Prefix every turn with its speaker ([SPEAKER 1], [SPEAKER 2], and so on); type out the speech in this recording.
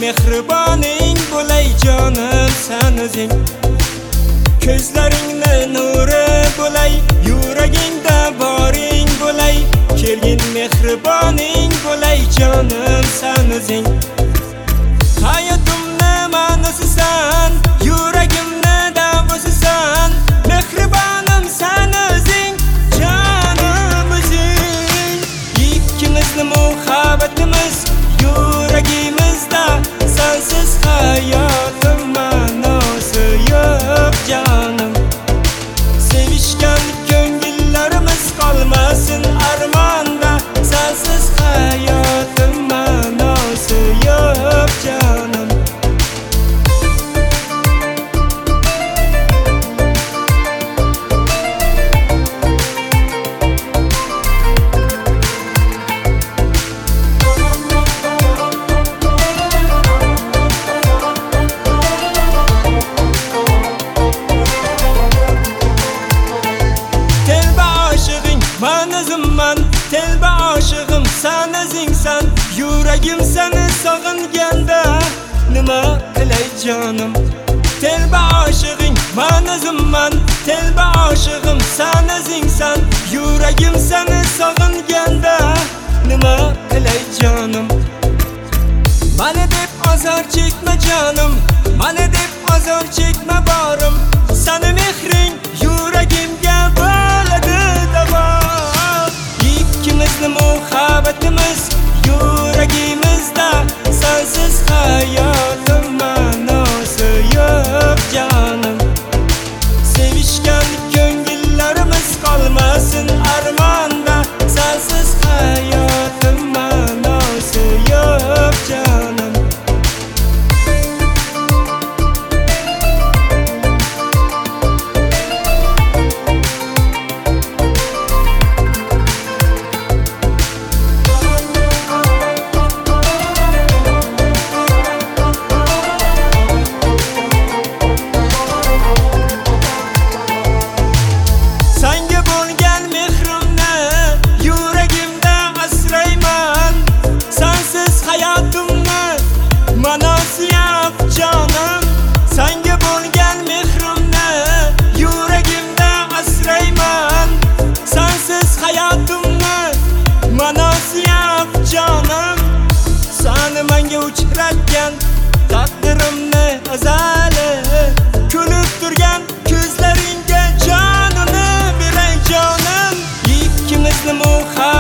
[SPEAKER 1] mehriboning bo'lay jonim sen o'zing. Ko'zlaringni nuri bo'lay, yuragingda boring bo'lay. Kelgin mehriboning bo'lay jonim sen o'zing. Hayotimni ma'nosisan, yuragimni davosisan. Mehribonim sen o'zing, jonim o'zing. Ikkimizni muhabbatimiz yuragimizda, sensiz hayotim ma'nosi yo'q jonim. Sevishgan ko'ngillarimiz qolmasin armonda, sensiz hayotim ma'nosi yo'q jonim. Man o'zimman, telba oshig'im sen o'zingsan. Yuragim seni sog'inganda nima qilay jonim. Telba oshig'ing man o'zimman, telba oshig'im sen o'zingsan. Yuragim seni sog'inganda nima qilay jonim. Mani deb azor chekma jonim, mani deb azor chekma borim. Seni mehring yuragimga bo'ladi davo. Ikkimizni muhabbatimiz yuragimizda, sensiz hayotim ma'nosi yo'q jonim. Sevishgan ko'ngillarimiz qolmasin armonda, sensiz hayotim ma'nosi yo'q jonim. Senga bo'lgan mehrimni yuragimda asrayman. Sensiz hayotimni ma'nosi yo'q jonim. Seni menga uchratgan taqdirimni azali, kulib turgan ko'zlaringga jonini beray jonim. Ikkimizni